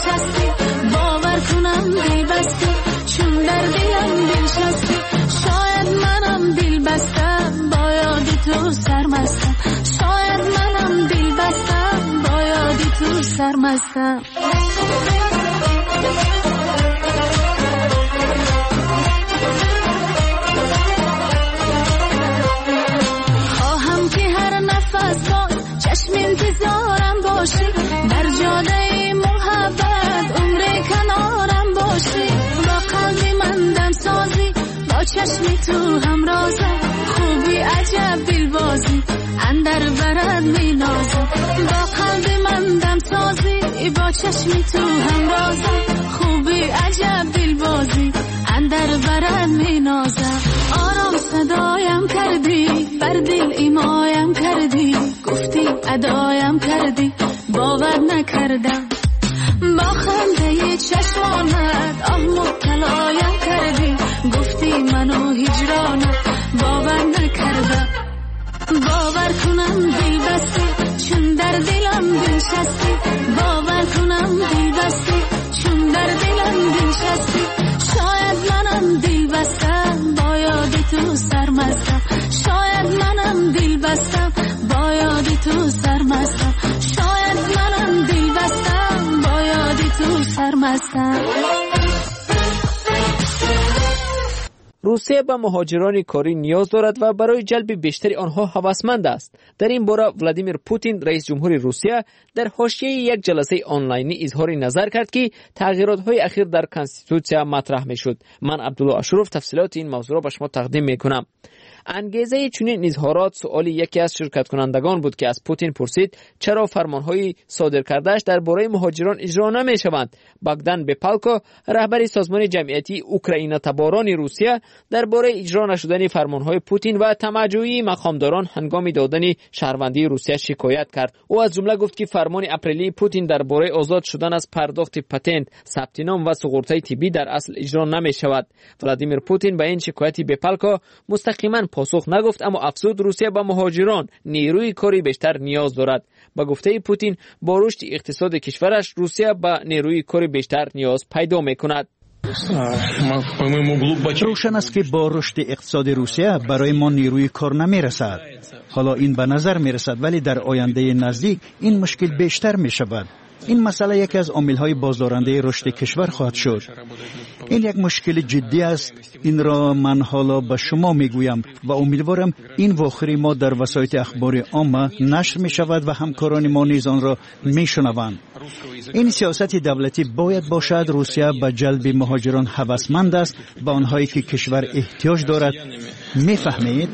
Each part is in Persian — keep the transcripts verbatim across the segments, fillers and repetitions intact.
نشستی، باور کنم دل بستی، چون در دلم بنشستی. شاید منم دل بستم با یاد تو سرمستم، شاید منم دل بستم با یاد تو سرمستم. خواهم که هر نفس با چشم انتظارم باشی، در جاده محبت عمر کنارم باشی. با قلب من دم سازی، با چشم تو همرازم، خوبی عجب دلبازی اندر برد می نازم. با قلب من دم سازی، با چشم تو همرازم، خوبی عجب دلبازی اندر برد می نازم. آرام صدایم کردی، بر دل ایمایم کردی، گفتی ادایم کردی، باور نکردم. با خنده چشمانت آه مبتلایم کردی، گفتی منو هجرانت، باور نکردم. باور کنم دل بستی، چون در دلم بنشستی، باور کنم دل بستی، چون در دلم بنشستی. شاید منم دل بستم با یاد تو سرمستم، شاید منم دل بستم با یاد تو سرمستم، شاید منم دل بستم با یاد تو سرمستم. روسیه به مهاجران کاری نیاز دارد و برای جلب بیشتر آنها هوسمند است. در این باره ولادیمیر پوتین رئیس جمهور روسیه در حاشیه یک جلسه آنلاینی اظهار نظر کرد که تغییرات‌های اخیر در کنستیتوسیا مطرح می‌شد. من عبدالله اشرف تفصیلات این موضوع را به شما تقدیم می‌کنم. انگیزه چنین اظهارات سؤال یکی از شرکت کنندگان بود که از پوتین پرسید چرا فرمانهای صادر کردهش درباره مهاجران اجرا نمی‌شوند. باگدان بپالکو رهبر سازمان جمعیتی اوکراین تباران روسیه درباره اجرا نشدن فرمانهای پوتین و طمع‌جویی مقامداران هنگام دادن شهروندی روسیه شکایت کرد. او از جمله گفت که فرمان اپریلی پوتین درباره آزاد شدن از پرداخت پتنت، ثبت نام و سقوط‌های طبی در اصل اجرا نمی‌شود. ولادیمیر پوتین به این شکایت بپالکو مستقیما پاسخ نگفت، اما افزود روسیه با مهاجران نیروی کاری بیشتر نیاز دارد. با گفته پوتین با رشد اقتصاد کشورش روسیه با نیروی کاری بیشتر نیاز پیدا می‌کند. روشن است که با رشد اقتصاد روسیه برای ما نیروی کار نمی‌رسد. حالا این به نظر می‌رسد ولی در آینده نزدیک این مشکل بیشتر می‌شود. این مسئله یکی از عامل‌های بازدارنده رشد کشور خواهد شد. این یک مشکل جدی است. این را من حالا به شما میگویم و امیدوارم این واخری ما در وسایل اخبار عامه نشر می شود و همکاران ما نیز آن را می شنوند. این سیاست دولتی باید باشد. روسیه به جلب مهاجران هوسمند است، به آنهایی که کشور احتیاج دارد. میفهمید؟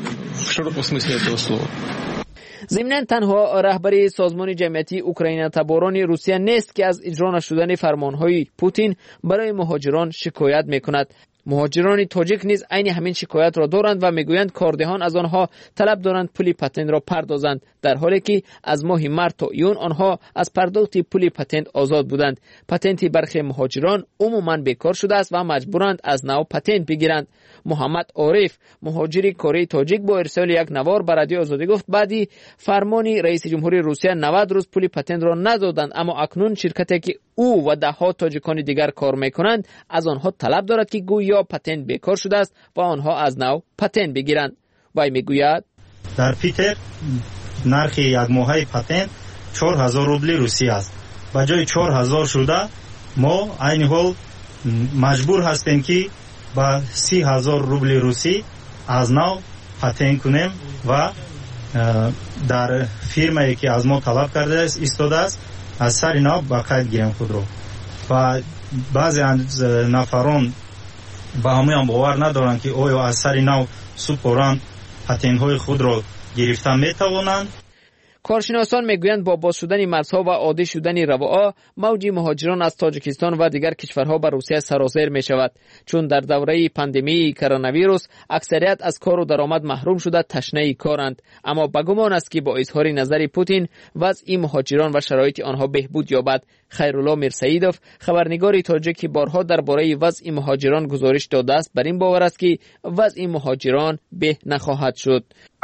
ضمناً تنها رهبری سازمان جمعیتی اوکراین تباران روسیه نیست که از اجرا نشدن فرمانهای پوتین برای مهاجران شکایت میکند. مهاجران تاجیک نیز عین همین شکایت را دارند و میگویند کاردهان از آنها طلب دارند پول پتنت را پردازند، در حالی که از ماه مارس تا ایون آنها از پرداخت پول پتنت آزاد بودند. پتنت برخی مهاجران عموماً بیکار شده است و مجبورند از نو پتنت بگیرند. محمد عارف مهاجری کره تاجیک با ارسال یک نوار به رادیو آزادی گفت بعدی فرمانی رئیس جمهوری روسیه نود روز پول پتنت را ندادند، اما اکنون شرکتی که او و ده ها تاجیکان دیگر کار میکنند از آنها طلب دارد که گویا پتنت بیکار شده است و آنها از نو پتنت بگیرند. وی میگوید در پیتر نرخ یک ماهه پتنت چهار هزار روبل روسی است. به جای چهار هزار شده ما عین حال مجبور هستیم که با سی هزار روبل روسی از نو پتنت کنیم و در فیرمایی که از ما طلب کرده است ایستاده است از سر نو با قید گیریم خود رو. و بعضی از نفران با همه هم باور ندارند که آیا از سر نو سپوران پتنت های خود را گرفتن میتوانند. کارشناسان میگویند با باز شدن مرزها و عادی شدن رواها موج مهاجران از تاجیکستان و دیگر کشورها به روسیه سرازیر می شود، چون در دوره پاندمی کرونا ویروس اکثریت از کار و درآمد محروم شده تشنه کارند. اما به گمان است که با اظهار نظر پوتین وضع مهاجران و شرایط آنها بهبود یابد. خیرالله میرسیدوف خبرنگار تاجیک بارها درباره وضع مهاجران گزارش داده است. بر این باور است که وضع مهاجران به نخواهد شد.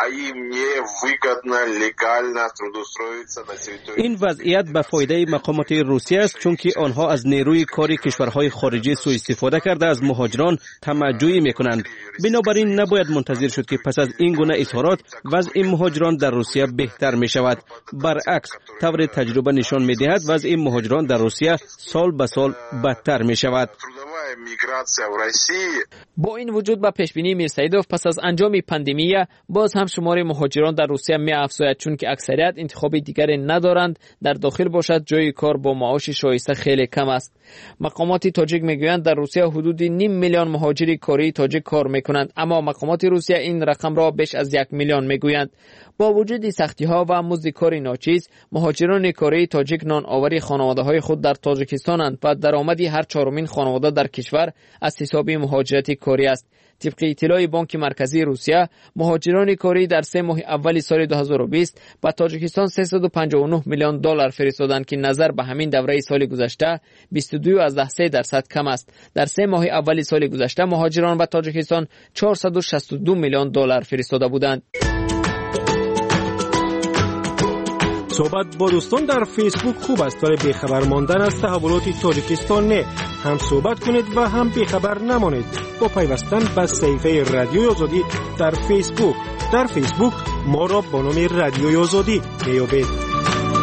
این وضعیت به فایده مقامات روسیه است، چون که آنها از نیروی کاری کشورهای خارجی سوء استفاده کرده از مهاجران تمجوی میکنند. بنابراین نباید منتظر شد که پس از این گونه اظهارات وضع مهاجران در روسیه بهتر می شود. برعکس، طور تجربه نشان می دهد وضع مهاجران در روسیه سال به سال بدتر می شود. با این وجود به پیشبینی میرسیدوف پس از انجام پاندمی باز هم شمار مهاجران در روسیه می افزاید، چون که اکثریت انتخاب دیگری ندارند در داخل باشد جای کار با معاش شایسته خیلی کم است. مقامات تاجیک میگویند در روسیه حدود نیم میلیون مهاجر کاری تاجیک کار میکنند، اما مقامات روسیه این رقم را بیش از یک میلیون میگویند. با وجود سختی ها و مزد کار ناچیز، مهاجران کاری تاجیک نان آوری خانواده های خود در تاجیکستانند و درآمدی هر چهارمین خانواده در کشور از حساب مهاجرت کاری است. طبق اطلاع بانک مرکزی روسیه، مهاجران کاری در سه ماه اول سال دو هزار و بیست به تاجیکستان سیصد و پنجاه و نه میلیون دلار فرستادند که نظر به همین دوره سال گذشته بیست و دو ممیز سه درصد کم است. در سه ماه اول سال گذشته مهاجران به تاجیکستان چهارصد و شصت و دو میلیون دلار فرستاده بودند. صحبت با دوستان در فیسبوک خوب است، ولی بیخبر ماندن از تحولات تاجیکستان نه. هم صحبت کنید و هم بیخبر نمانید با پیوستن به صفحه رادیوی آزادی در فیسبوک. در فیسبوک ما را با نام رادیوی آزادی میابید.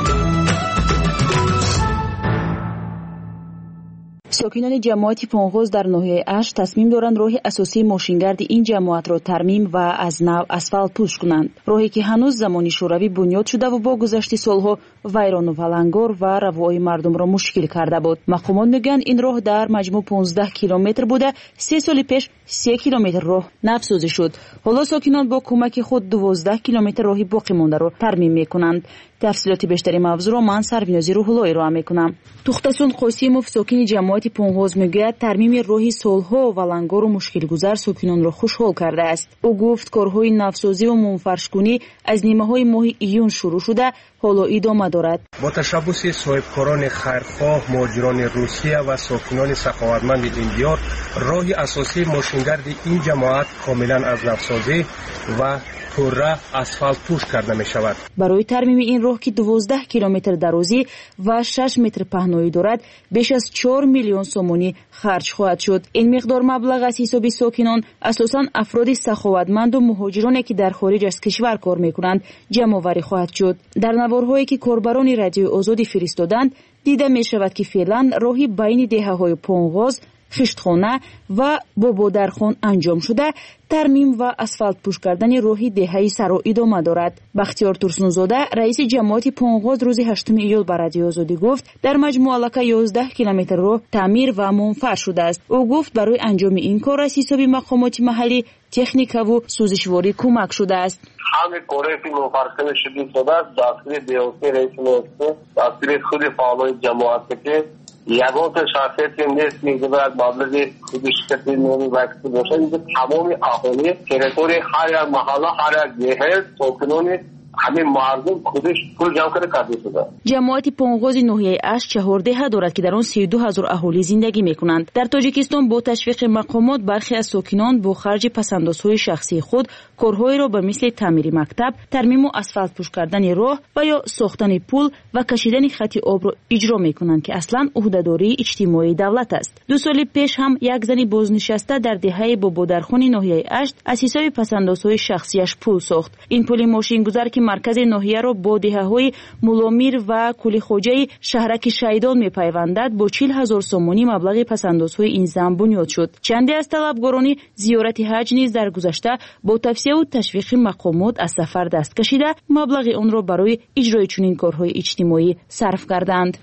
ساکنان جماعت پونغوز در ناحیه اش تصمیم دارند راه اساسی ماشینگرد این جماعت را ترمیم و از نو اسفالت پوش کنند. راهی که هنوز زمانی شوروی بنیاد شده و با گذشت سالها ویران و ولنگار و روای مردم را مشکل کرده بود. مقامات میگویند این راه در مجموع پانزده کیلومتر بوده، سه سال پیش سه کیلومتر راه نوسازی شد. حالا ساکنان با کمک خود دوازده کیلومتر راهی باقی مانده را ترمیم میکنند. تفصیلات بیشتری موضوع را من سربینازی روح‌الله ارائه میکنم. توختسون قاسیموف ساکن جماعت پونغوز میگوید ترمیم راهی سالها ولنگار و مشکل گذر ساکنان را خوشحال کرده است. او گفت کارهای نوسازی و منفرش‌کنی از نیمه‌های ماه ایون شروع شده، حالا ادامه دارد. با تشبث صاحبکاران خیرخواه، مهاجران روسیه و ساکنان سخاوتمند این دیار، راه اساسی ماشینگرد این جماعت کاملا از نوسازی و پوره اسفالت پوش کرده می شود. برای ترمیم این راه که دوازده کیلومتر درازی و شش متر پهنایی دارد، بیش از چهار میلیون سومونی خرج خواهد شد. این مقدار مبلغ از حساب ساکنان اساساً افراد سخاوتمند و مهاجرانی که در خارج از کشور کار میکنند جمع آوری خواهد شد. در نوارهایی که کاربران رادیو آزادی فرستادند دیده می شود که فعلا راهی بین دهه‌های پونغوز، خشتخانه و بابادرخان انجام شده. ترمیم و اسفالت پوش کردن راهی دهه سرا ادامه دارد. بختیار ترسنوزاده رئیس جماعت پونغوز روز هشتم ایول به رادیو آزادی گفت در مجموع علاقه یازده کیلومتر راه تعمیر و منفعل شده است. او گفت برای انجام این کار از حساب مقامات محلی تکنیک و سوزشواری کمک شده است. همه کاری که منفعل شده شده است داخل بیوسی رئیس مجلس داخل خود فعالای جماعت که یگان شخصیتی نیست که باید مبلغ خودش کسی نومی وقتی باشه. این تمام اهالی تریتوری هر یک محله هر یک جهه ساکنان همین مردم خودش پول جمع کرده کرده شده. جماعت پونغوز ناحیه اش چهار دهه دارد که در آن سی و دو هزار اهالی زندگی میکنند. در تاجیکستان با تشویق مقامات برخی از ساکنان با خرج پسندازهای شخصی خود کارهایی را به مثل تعمیر مکتب، ترمیم و اسفالت پوش کردن راه و یا ساختن پل و کشیدن خط آب را اجرا میکنند که اصلا عهدهداری اجتماعی دولت است. دو سال پیش هم یک زن بازنشسته در دهه بابادرخان ناحیه اش از حساب پسندازهای شخصیش پل ساخت. این پل ماشین گذار که مرکز ناحیه را با دهه‌های مولامیر و کولیخوجه شهرک شیدان می‌پیوندد با چهل هزار سومونی مبلغ پسندازهای این زن بنیاد شد. چندی از طلبگاران زیارت حج نیز در گذشته با توصیه و تشویق مقامات از سفر دست کشیده مبلغ آن را برای اجرای چنین کارهای اجتماعی صرف کردند.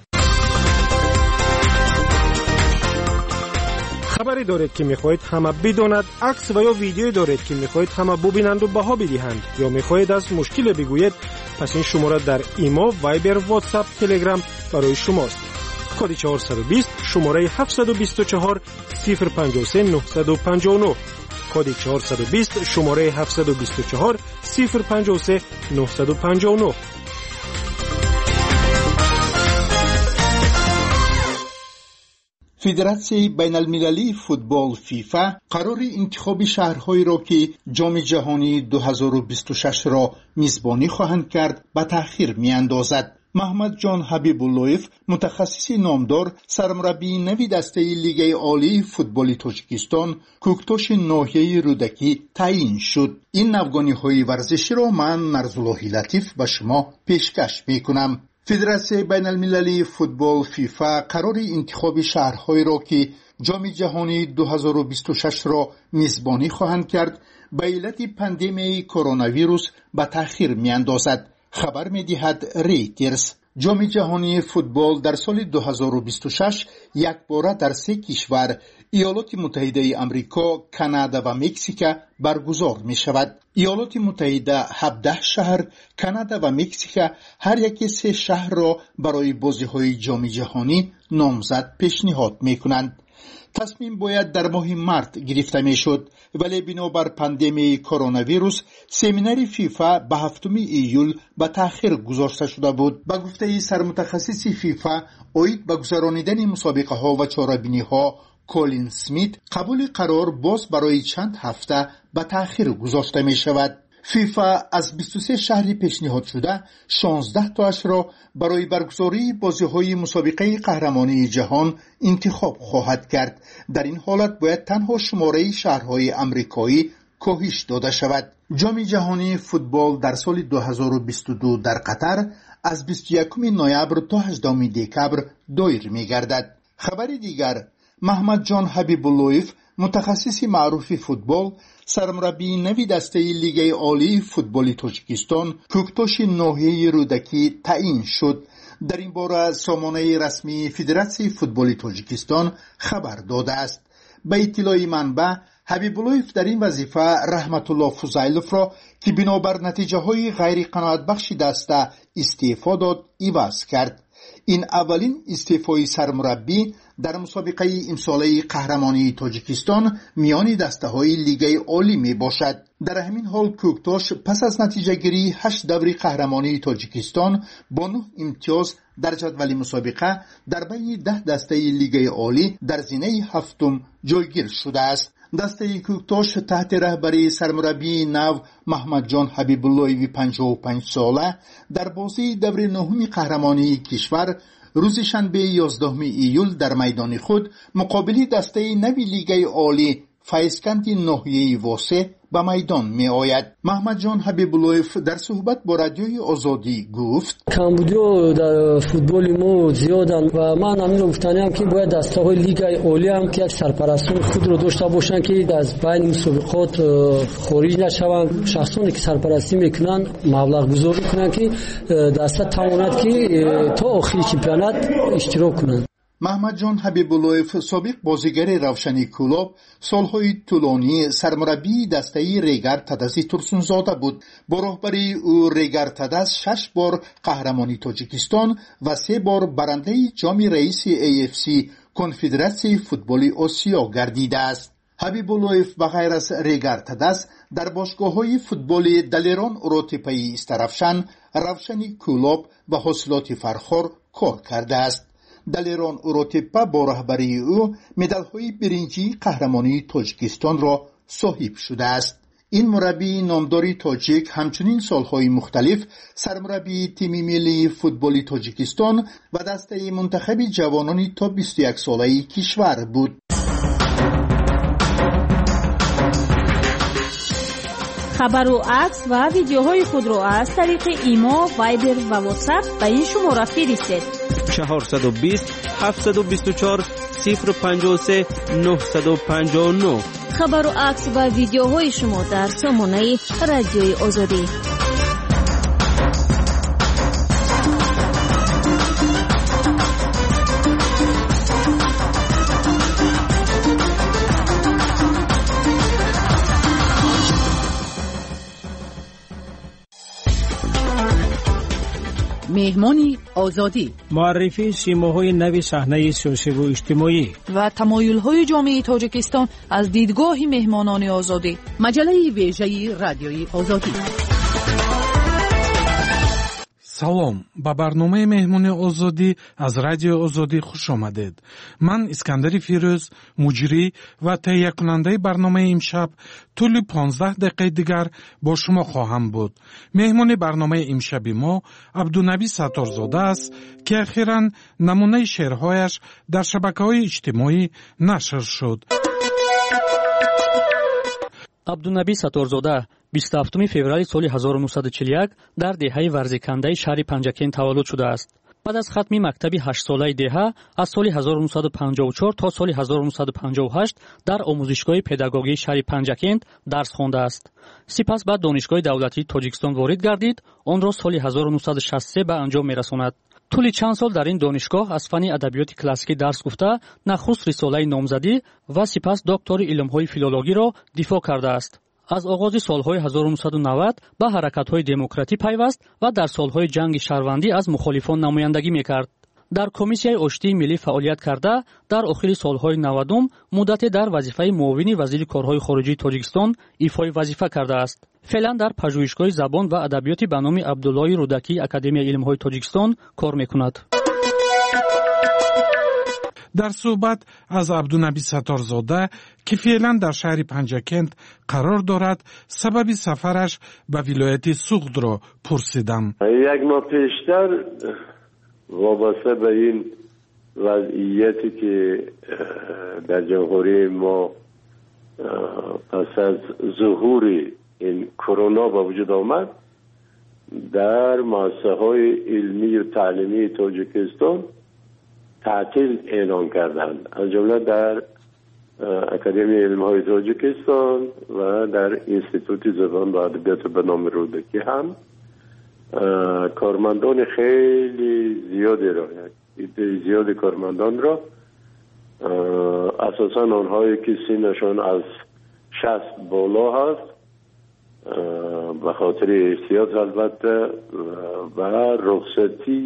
خبری دارید که میخواهید همه بداند، عکس و یا ویدیویی دارید که میخواهید همه ببینند و بها بدهند، یا میخواهید از مشکل بگویید، پس این شماره در ایما، وایبر، واتساپ، تلگرام برای شماست. کد چهارصد و بیست شماره هفتصد و بیست و چهار صفر پنجاه و سه نهصد و پنجاه و نه. کد چهارصد و بیست شماره هفتصد و بیست و چهار صفر پنجاه و سه نهصد و پنجاه و نه. فدراسیون بین المللی فوتبال فیفا قرار انتخاب شهرهایی را که جام جهانی دو هزار و بیست و شش را میزبانی خواهند کرد به تأخیر میاندازد. محمد جان حبیب اللهیف متخصص نامدار سرمربی نوی دسته لیگ عالی فوتبال تاجیکستان کوکتوش ناحیه رودکی تعیین شد. این افغانی ورزشی را من مرزالله لطیف به شما پیشکش میکنم. فدراسیون بین المللی فوتبال فیفا قرار انتخاب شهرهایی را که جام جهانی دو هزار و بیست و شش را میزبانی خواهند کرد به علت پاندمی کرونا ویروس به تأخیر میاندازد. خبر می‌دهد ریترز. جام جهانی فوتبال در سال دو هزار و بیست و شش یک باره در سه کشور ایالات متحده آمریکا، کانادا و مکزیک برگزار می شود. ایالات متحده هفده شهر، کانادا و مکزیک هر یک سه شهر را برای بازی‌های جام جهانی نامزد پیشنهاد می کنند. تصمیم باید در ماه مارس گرفته می شد ولی بنابر پاندمی کرونا ویروس سمینار فیفا به هفتم ایول به تأخیر گذاشته شده بود. به گفته سرمتخصص فیفا اوید به گذرانیدن مسابقه ها و چاره‌بینی ها کولین سمیت قبول قرار باز برای چند هفته به تأخیر گذاشته می شود. فیفا از بیست و سه شهری پیشنهاد شده شانزده تاش را برای برگزاری بازی‌های مسابقه قهرمانی جهان انتخاب خواهد کرد. در این حالت باید تنها شماره شهرهای آمریکایی کاهش داده شود. جام جهانی فوتبال در سال دو هزار و بیست و دو در قطر از بیست و یکم نوامبر تا هجدهم دکبر دایر می‌گردد. خبر دیگر، محمد جان حبیب اللهیف متخصص معروف فوتبال سرمربی نوی دسته لیگ عالی فوتبال تاجیکستان کوکتوش ناحیه رودکی تعیین شد. در این باره سامانه رسمی فدراسیون فوتبال تاجیکستان خبر داده است. به اطلاع منبع حبیب اللهیف در این وظیفه رحمت الله فضایلوف را که بنابر نتیجه های غیر قناعت بخش دسته استعفا داد عوض کرد. این اولین استعفای سرمربی در مسابقه امساله قهرمانی تاجیکستان میان دسته های لیگ عالی می باشد. در همین حال کوکتوش پس از نتیجه گیری هشت دوره قهرمانی تاجیکستان با نه امتیاز در جدول مسابقه در بین ده دسته لیگ عالی در زینه هفتم جایگیر شده است. دسته کوکتوش تحت رهبری سرمربی نو محمد جان حبیب اللهیف پنجاه و پنج ساله در بازی دوره نهم قهرمانی کشور روز شنبه یازدهم ایول در میدان خود مقابل دسته نوی لیگ عالی فایسکند ناحیه واسه به میدان می آید. محمد جان حبیب اللهیف در صحبت با رادیوی آزادی گفت کمبودی در فوتبال ما زیادن و من همین رو گفتنیم که باید دسته های لیگ عالی هم که یک سرپرستان خود رو داشته باشن که از بین مسابقات خارج نشوند. شخصانی که سرپرستی میکنن مبلغ گذاری کنن که دسته تواند که تا آخر چمپیونات اشتراک کنند. محمد جان حبیب اللهیف سابق بازیگر روشنی کلوب سالهای طولانی سرمربی دسته ریگر تدسی ترسونزاده بود. با رهبری او ریگر تدس شش بار قهرمانی تاجیکستان و سه بار برنده جام رئیس ای اف سی کنفدراسیون فوتبال آسیا گردیده است. حبیب اللهیف بغیر از ریگر تدس در باشگاه‌های فوتبال دلیران اوروتپایی استرافشن، روشنی کلوب و حاصلات فرخار کار کرده است. دلیران اوروتپا با رهبری او مدال‌های برنجی قهرمانی تاجیکستان را صاحب شده است. این مربی نامداری تاجیک همچنین سالهای مختلف سرمربی تیم ملی فوتبال تاجیکستان و دسته منتخب جوانان تا بیست و یک ساله کشور بود. خبر و عکس و ویدیوهای خود را از طریق ایما، وایبر و واتساپ به این شماره فرستید: چهارصد و بیست هفتصد و بیست و چهار صفر پنجاه و سه نهصد و پنجاه و نه. خبر و عکس و ویدیوهای شما در سامانه رادیوی آزادی. مهمانی آزادی، معرفی سیماهای نوی صحنه سیاسی و اجتماعی و تمایل‌های جامعه تاجیکستان از دیدگاه مهمانان آزادی. مجله ویژه رادیوی آزادی. салом, ба барномаи меҳмони озодӣ аз радиои озодӣ хуш омадед. ман Искандари Фирӯз, муҷрӣ ва таҳиякунандаи барномаи имшаб тӯли понздаҳ дақиқаи дигар бо шумо хоҳам буд. меҳмони барномаи имшаби мо Абдунаби Сатторзода аст, ки ахиран намунаи шеърҳояш дар шабакаҳои иҷтимоӣ нашр шуд. абдунаби Сатторзода бисту ҳафтуми феврали соли ҳазору нуҳсаду чилу як дар деҳаи варзикандаи шаҳри Панҷакен таваллуд шудааст. баъд аз хатми мактаби ҳаштсолаи деҳа аз соли ҳазору нуҳсаду панҷоҳу чор то соли ҳазору нуҳсаду панҷоҳу ҳашт дар омӯзишгоҳи педагогии шаҳри Панҷакент дарс хондааст. сипас ба донишгоҳи давлатии Тоҷикистон ворид гардид, онро соли ҳазору нуҳсаду шасту се ба анҷом мерасонад. тӯли чанд сол дар ин донишгоҳ аз фанни адабиёти классикӣ дарс гуфта, нахуст рисолаи номзадӣ ва сипас доктори илмҳои филологиро дифоъ кардааст. аз оғози солҳои ҳазору нуҳсаду навад ба ҳаракатҳои демократӣ пайваст ва дар солҳои ҷанги шаҳрвандӣ аз мухолифон намояндагӣ мекард. дар комиссияи оштии миллӣ фаъолият карда, дар охири солҳои навадум муддате дар вазифаи муовини вазири корҳои хориҷии Тоҷикистон ифои вазифа кардааст. феълан дар пажӯҳишгоҳи забон ва адабиёти ба номи Абдуллои Рудакии Академияи илмҳои Тоҷикистон кор мекунад. дар суҳбат аз Абдунаби Сатторзода, ки феълан дар шаҳри Панҷакент қарор дорад, сабаби сафараш ба вилояти Суғдро пурсидам. як моҳ пештар вобаста ба ин вазъияте ки дар ҷумҳурии мо пас аз зуҳури ин корона ба вуҷуд омад, дар муассисаҳои илмию таълимии Тоҷикистон تعطیل اعلان کردند، از جمله در اکادمی علم‌های تاجیکستان و در انستیتوت زبان و ادبیات به نام رودکی هم کارمندان خیلی زیادی را زیاد کارمندان را اساساً آنهایی که سنشان از شصت بالا هست به خاطر احتیاط البته و رخصتی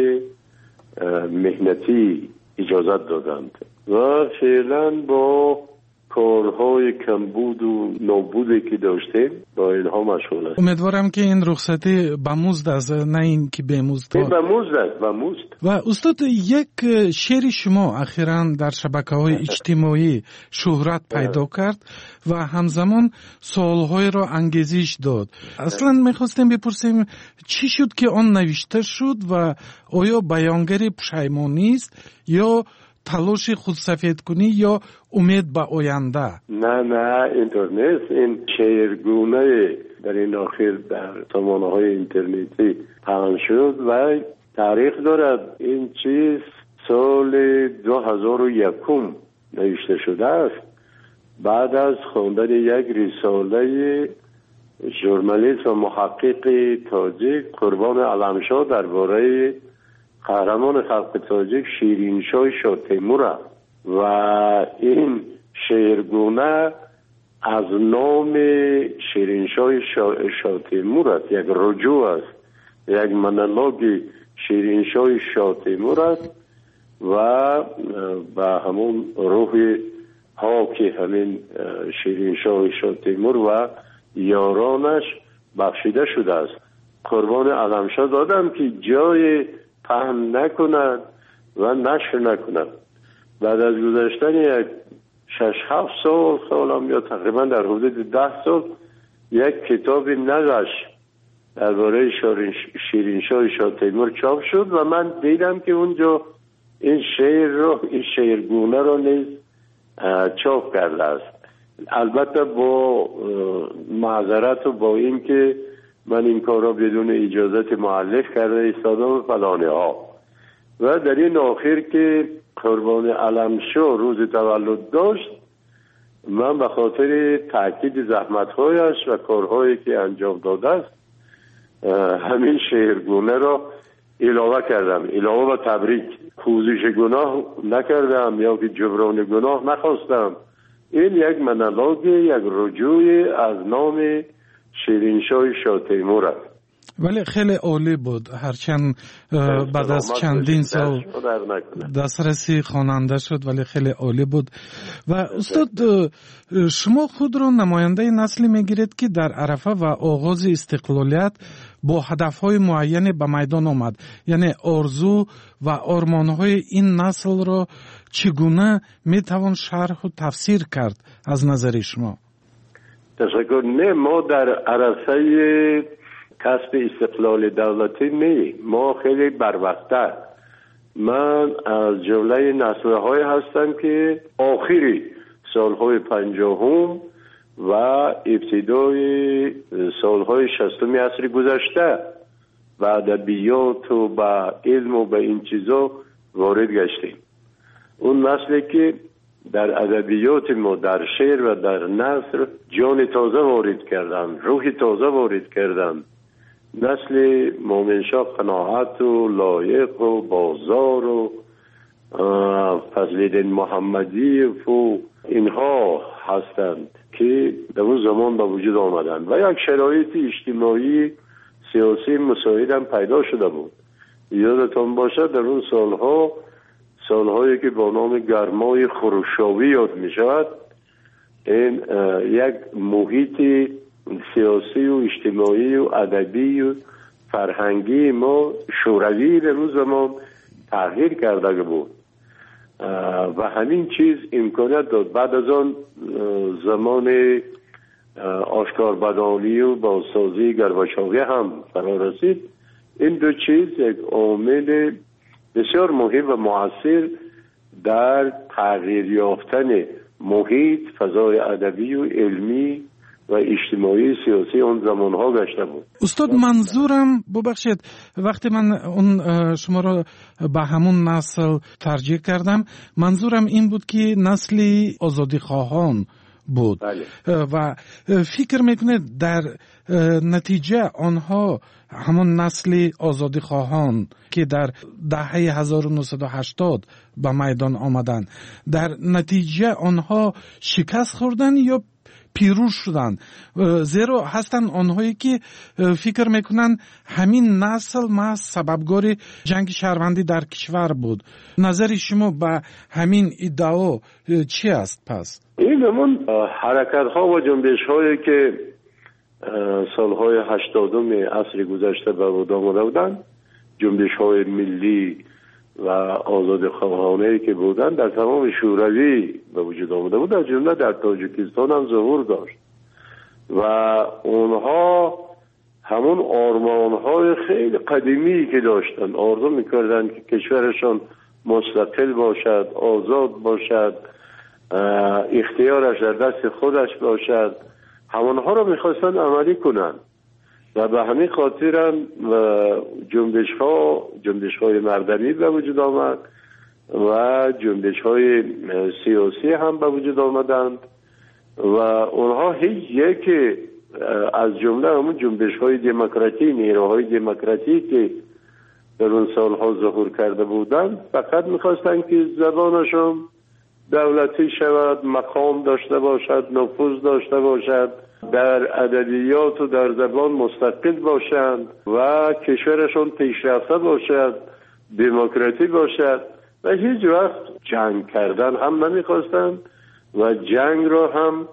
مهنتی اجازت دادند و فعلا با کارهای کمبود و نابودی که داشتیم با اینها مشغول است. امیدوارم که این رخصتی به مزد است، نه این که به مزد. به مزد است، به مزد. و استاد، یک شعر شما اخیراً در شبکه‌های اجتماعی شهرت پیدا کرد و همزمان سوال‌های را انگیزش داد. اصلاً می‌خواستیم بپرسیم چی شد که آن نوشته شد و آیا بیانگر پشیمانی است یا تلاش خودسفید کنی یا امید به آینده؟ نه نه اینطور نیست. این شعرگونه در این آخر در سامانه‌های اینترنتی پخش شد و تاریخ دارد. این چیز سال دو هزار و یک نوشته شده است، بعد از خواندن یک رساله ژورنالیست و محقق تاجیک قربان علمشاه درباره قهرمان خلق تاجیک شیرینشاه شاه تیمور و این شعرگونه از نام شیرینشاه شاه تیمور است، یک رجوع است، یک مونولوگ شیرینشاه شاه تیمور است و با همون روح پاک همین شیرینشاه شاه تیمور و یارانش بخشیده شده است. قربان علمشاه دادم که جای پهن نکنند و نشر نکنند. بعد از گذشتن یک شش هفت سال سالم یا تقریبا در حدود ده سال یک کتاب نقش درباره شیرینشاه شاه تیمور چاپ شد و من دیدم که اونجا این شعر رو، این شعرگونه رو نیز چاپ کرده است. البته با معذرت و با این که من این کار را بدون اجازت مؤلف کرده ایستادم فلانه ها. و در این آخر که قربان علمشاه روز تولد داشت، من به خاطر تاکید زحمت‌هایش و کارهایی که انجام داده است همین شعرگونه را علاوه کردم، علاوه و تبریک. پوزش گناه نکردم یا که جبران گناه نخواستم. این یک مونولوگ، یک رجوع از نام شیرینشاه شاه تیمور است. ولی خیلی عالی بود، هرچند بعد از چندین سال دسترسی خواننده شد ولی خیلی عالی بود. و استاد شما خود را نماینده نسلی میگیرید که در عرفه و آغاز استقلالیت با هدفهای معینی به میدان آمد، یعنی آرزو و آرمانهای این نسل را چگونه میتوان شرح و تفسیر کرد از نظر شما؟ تشکر. نه، ما در عرصه کسب استقلال دولتی نه، ما خیلی بروقت‌تر. من از جمله نسل‌های هستم که آخری سالهای پنجاهم و ابتدای سالهای شصتم عصر گذشته و ادبیات و با علم و به این چیزا وارد گشتیم. اون نسلی که در ادبیات ما، در شعر و در نثر جان تازه وارد کردن، روح تازه وارد کردن. نسل مومنشاه قناعت و لایق و بازار و فضل‌الدین محمدی و اینها هستند که در اون زمان به وجود آمدن و یک شرایط اجتماعی سیاسی مساعد هم پیدا شده بود. یادتان باشد در اون سالها، سالهایی که با نام گرمای خروشاوی یاد می شود، این یک محیط سیاسی و اجتماعی و ادبی و فرهنگی ما شوروی در اون زمان تغییر کرده بود و همین چیز امکانیت داد. بعد از آن زمان آشکار بدانی و بازسازی گرباچوی هم فرا رسید. این دو چیز یک عامل بسیار مهم و مؤثر در تغییر یافتن محیط، فضای ادبی و علمی و اجتماعی سیاسی اون زمانها گشته بود. استاد منظورم، ببخشید وقتی من اون شما را به همون نسل ترجیح کردم، منظورم این بود که نسلی آزادی خواهان بود. بله. و فکر میکنه در نتیجه آنها همون نسل آزادی خواهان که در دهه هزار و نهصد و هشتاد به میدان آمدن، در نتیجه آنها شکست خوردن یا پیروز شدن؟ زیرا هستن آنهایی که فکر میکنن همین نسل محض سببگار جنگ شهروندی در کشور بود. نظر شما به همین ادعا چی است پس؟ این همون حرکت ها و جنبش هایی که سالهای هشتادم عصر گذشته به وجود آمده بودند، جنبش های ملی و آزاد خواهانه که بودن در تمام شوروی به وجود آمده بود، از جمله در تاجیکستان هم ظهور داشت و اونها همون آرمانهای خیلی قدیمی که داشتن، آرزو میکردن که کشورشان مستقل باشد، آزاد باشد، اختیارش در دست خودش باشد، همونها رو میخواستن عملی کنن و به همین خاطر هم جنبش ها جنبش های مردمی به وجود آمد و جنبش های سیاسی هم به وجود آمدند و اونها هیچ یک از جمله همون جنبش های دموکراتی، نیروهای دموکراتی که در اون سالها ظهور کرده بودند فقط میخواستن که زبانشون دولتی شود، مقام داشته باشد، نفوذ داشته باشد، در ادبیات و در زبان مستقل باشند و کشورشون پیشرفته باشد، دموکراتی باشد و هیچ وقت جنگ کردن هم نمیخواستند و جنگ را هم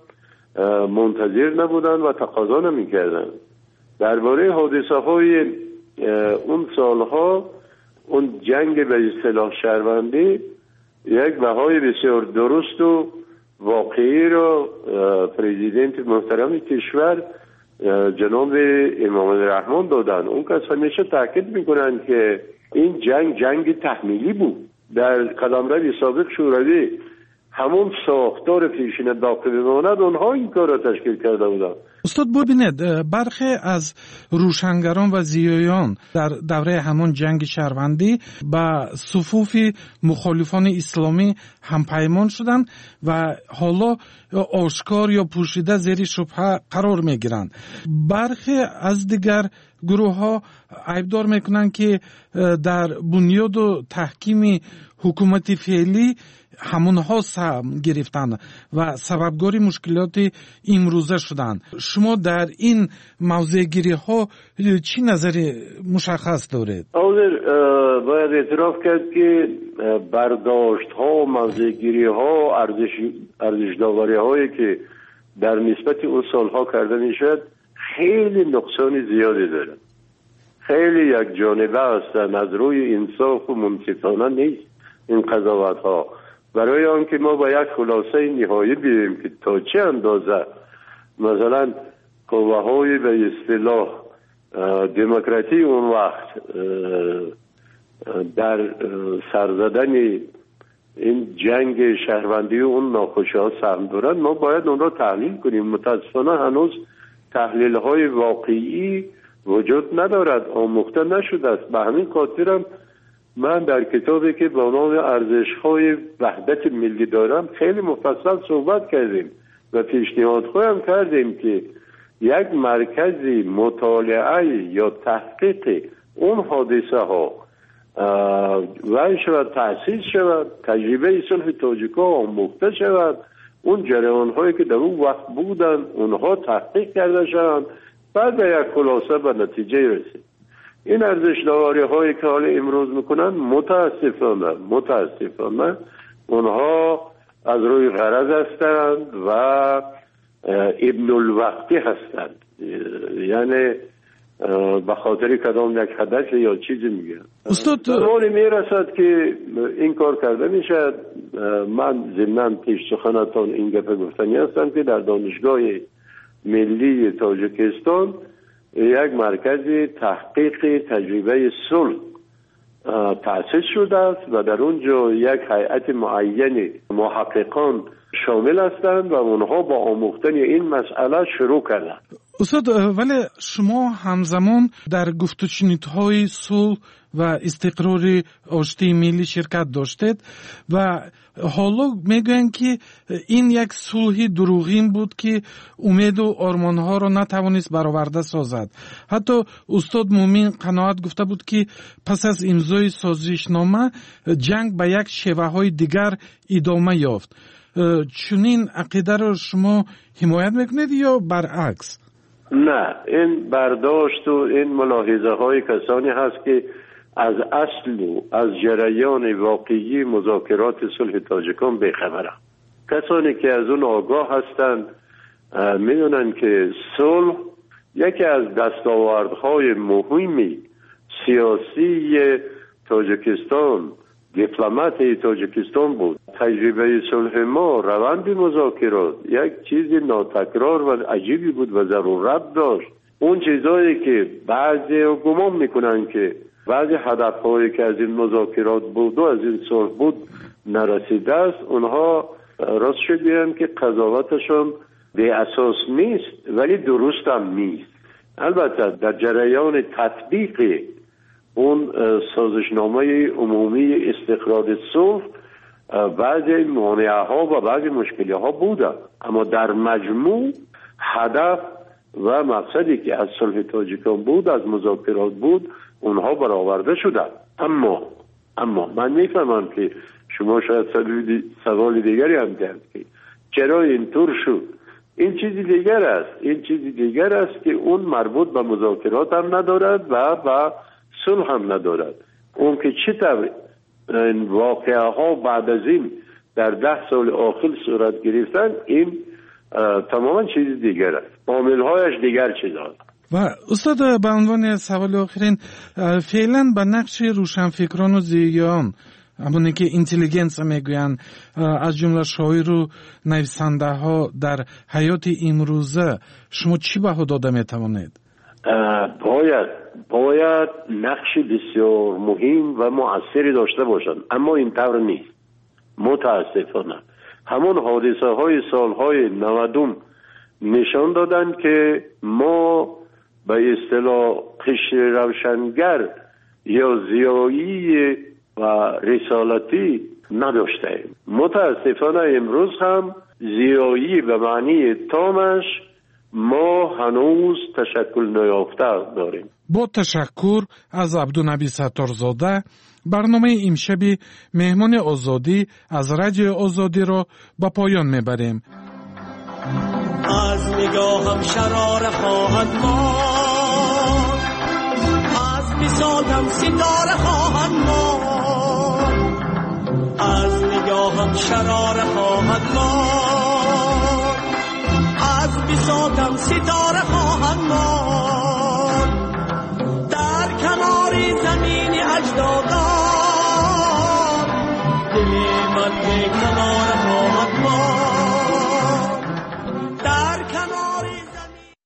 منتظر نبودند و تقاضا نمیکردند. درباره حادثه های اون سالها، اون جنگ به اصطلاح شهروندی یک بهای بسیار درست و واقعی را پرزیدنت محترم کشور جناب امام الرحمن دادن. اون کس همیشه تاکید میکنن که این جنگ جنگ تحمیلی بود. در قلمرو سابق شوروی همون ساختار پیشین باقی بماند، اونها این کار را تشکیل کرده بودن. استاد ببینید، برخی از روشنگران و زیایان در دوره همون جنگ شهروندی با صفوف مخالفان اسلامی همپیمان شدند و حالا آشکار یا پوشیده زیر شبهه قرار میگیرند. برخی از دیگر گروه ها عیبدار میکنند که در بنیاد و تحکیم حکومت فعلی همونها سهم گرفتن و سببگاری مشکلات امروزه شدن. شما در این موضوع گیری ها چی نظر مشخص دارید؟ حاضر باید اعتراف کرد که برداشت ها، موضوع گیری ها، ارزش ارزش داوری هایی که در نسبت اون سالها کرده میشد خیلی نقصان زیادی داره، خیلی یک جانبه هستن، از روی انصاف و منصفانه نیست این قضاوت ها. برای آنکه ما با یک خلاصه نهایی بیاییم که تا چه اندازه مثلا قوه های به اصطلاح دموکراتی اون وقت در سرزدن این جنگ شهروندی و اون ناخوشی ها سهم دارن، ما باید اون را تحلیل کنیم. متاسفانه هنوز تحلیل های واقعی وجود ندارد، آموخته نشده است. به همین خاطرم من در کتابی که با نام ارزش های وحدت ملی دارم خیلی مفصل صحبت کردیم و پیشنهاد خواهم کردیم که یک مرکزی مطالعه یا تحقیق اون حادثه ها و شود تأسیس شود، تجربه صلح تاجیک‌ها آموخته شود، اون جریان هایی که در اون وقت بودن اونها تحقیق کرده شوند، بعد به یک خلاصه به نتیجه رسید. این ارزش داوری هایی که حالا امروز میکنن متاسفانه متاسفانه اونها از روی غرض هستند و ابن الوقتی هستند، یعنی به خاطر کدام یک هدف یا چیزی میگن. استاد زمانی میرسد که این کار کرده میشد. من ضمناً پیش سخنتان این گپ گفتنی هستم که در دانشگاه ملی تاجیکستان یک مرکز تحقیق تجربه صلح تأسیس شده است و در اونجا یک هیئت معین محققان شامل هستند و اونها با آموختن این مسئله شروع کردند. استاد ولی شما همزمان در گفت و شنودهای صلح و استقرار آشتی ملی شرکت داشتید و حالا میگوین که این یک صلح دروغین بود که امید و آرمانها را نتوانست برآورده سازد. حتی استاد مومین قناعت گفته بود که پس از امضای سازشنامه جنگ به یک شیوه های دیگر ادامه یافت. چنین عقیده را شما حمایت میکنید یا برعکس؟ نه، این برداشت و این ملاحظه های کسانی هست که از اصل و از جریان واقعی مذاکرات صلح تاجیکان بیخبرند. کسانی که از اون آگاه هستند میدونن که صلح یکی از دستاوردهای مهمی سیاسی تاجیکستان، دیپلمات تاجیکستان بود. تجربه صلح ما، روند مذاکرات یک چیز ناتکرار و عجیبی بود و ضرورت داشت. اون چیزایی که بعضی گمان میکنن که بعضی هدفهایی که از این مذاکرات بود و از این صلح بود نرسیده است، اونها راست شدیم که قضاوتشون به اساس نیست ولی درست هم نیست. البته در جریان تطبیق اون سازشنامه عمومی استقرار صلح بعضی مانعه ها و بعضی مشکلی ها بوده، اما در مجموع هدف و مقصدی که از صلح تاجیکان بود، از مذاکرات بود، اونها برآورده شده. اما اما من میفهمم که شما شاید سوال دیگری هم دارید که چرا اینطور شد. این چیزی دیگر است این چیزی دیگر است که اون مربوط به مذاکرات هم ندارد و به صلح هم ندارد. اون که چطور این واقعه ها بعد از این در ده سال آخر صورت گرفتن، این تماما چیز دیگر است، عامل هایش دیگر چیز هست. و استاد به عنوان سوال آخرین، فعلا به نقش روشنفکران و زیان، همونی که اینتلیجنس میگوین، از جمله شاعر و نویسنده ها در حیات امروزه شما چی بها داده میتوانید؟ باید باید نقش بسیار مهم و مؤثری داشته باشند، اما این طور نیست. متاسفانه همون حادثه های سالهای نودم نشان دادن که ما به اصطلاح قشر روشنگر یا زیایی و رسالتی نداشتیم. متاسفانه امروز هم زیایی به معنی تامش ما هنوز تشکل نیافته داریم. با تشکر از عبدالنبی ستارزاده، برنامه امشب مهمان آزادی از رادیو آزادی را به پایان میبریم. از نگاهم شرار خواهد ماند، از بساطم ستاره خواهد ماند، از نگاهم شرار خواهد ماند، از بساطم ستاره خواهد ماند، در کنار زمین اجدادان دل من بکن